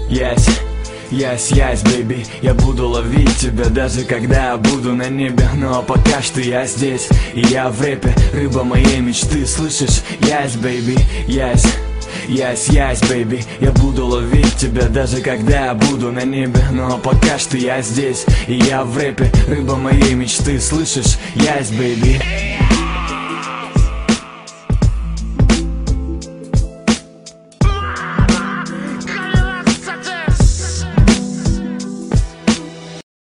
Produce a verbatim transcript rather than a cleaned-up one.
Yes, yes, yes, baby. Я буду ловить тебя, даже когда я буду на небе. Но пока что я здесь, и я в рэпе. Рыба моей мечты, слышишь? Yes, baby, yes. Yes, yes, baby. Я буду ловить тебя, даже когда я буду на небе. Но пока что я здесь, и я в рэпе. Рыба моей мечты, слышишь? Yes, baby.